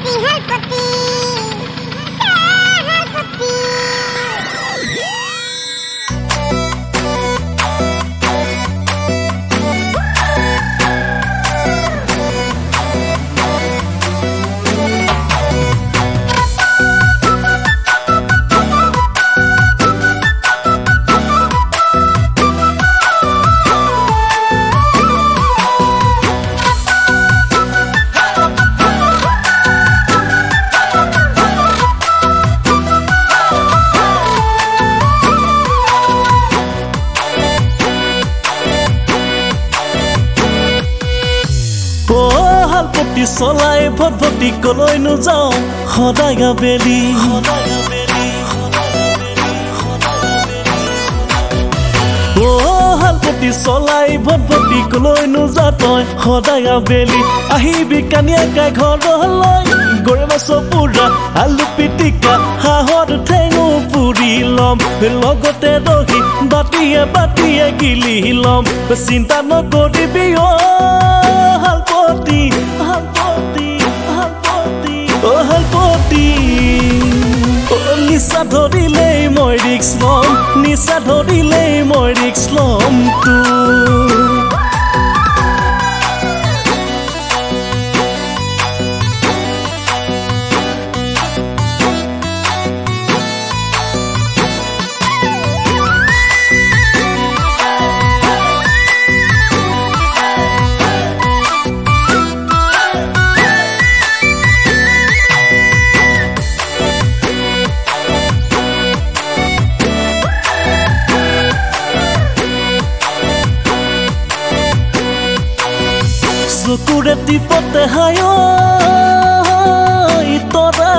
হালপতি চলাই ভটভটি কলৈ নোযাওঁ সদায় আবেলি হালপতি চলাই ভটভটি কলৈ নোযাওঁ তই সদায় আবেলি আহিবি কানিয়াকাই ঘৰলৈ গৰৈ মাছৰ পোৰা আলু পিটিকা হাঁহৰ ঠেঙো পুৰি ল'ম লগতে দহি বাতিয়ে বাতিয়ে গিলি ল'ম চিন্তা নকৰিবি হালপতি হালপতি হালপতি হালপতি নিচা ধৰিলেই মই ৰিক্স ল'ম নিচা ধৰিলেই মই ৰিক্স ল'ম চকুৰে টিপতে হায় তৰা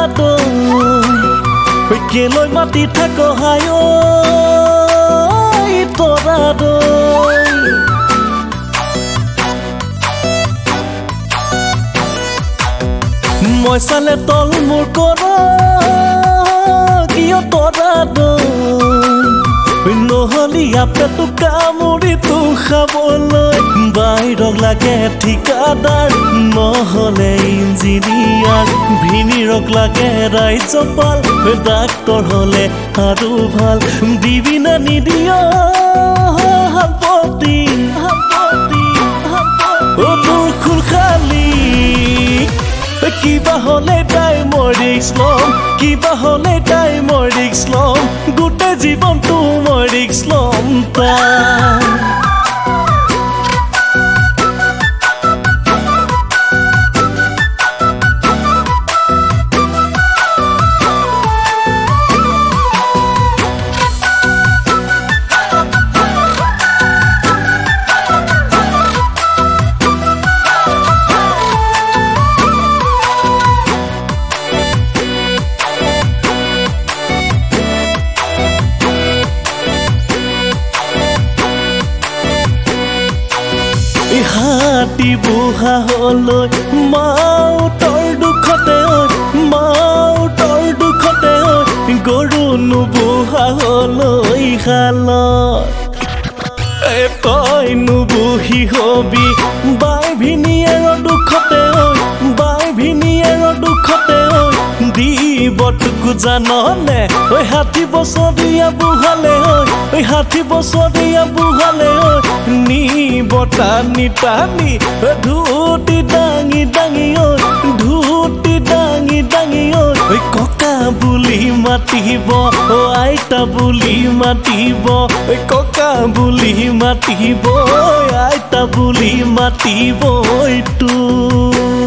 দৈ কেলৈ মাতি থাক হায় তৰা দৈ মই চালে তল মোৰ কৰ কিয় তৰা দৈ নহলি আপেটো কামুৰি তো খাবলৈ বাহিৰক লাগে ঠিকাদাৰ নহলে ইঞ্জিনিয়াৰ ভিনিৰক লাগে ৰাজ্যপাল ডাক্তৰ হলে আৰু ভাল দিবি না নিদিয় হালপতি হালপতি তোৰ খোল খালি কিবা হলে তাই মই ৰিক্স ল'ম কিবা হলে তাই মই ৰিক্স ল'ম গোটেই জীৱনটো মই ৰিক্স ল'ম তাই হাতী বুঢ়া হলৈ মাউতৰ দুখতে গৰু নুবুঢ়া হলৈ শালত তই নুবুঢ়ী হবি বাই ভিনিয়েৰ দুখতে দিবটোকো জাননে ঐ 60 বছৰীয়া বুঢ়ালে ঐ 60 বছৰীয়া বুঢ়ালে নিব টানি টানি ধুতি দাঙি দাঙি ধুতি দাঙি দাঙি ঐ ককা বুলি মাতিব আইতা বুলি মাতিব ঐ ককা বুলি মাতিব আইতা বুলি মাতিব তোৰ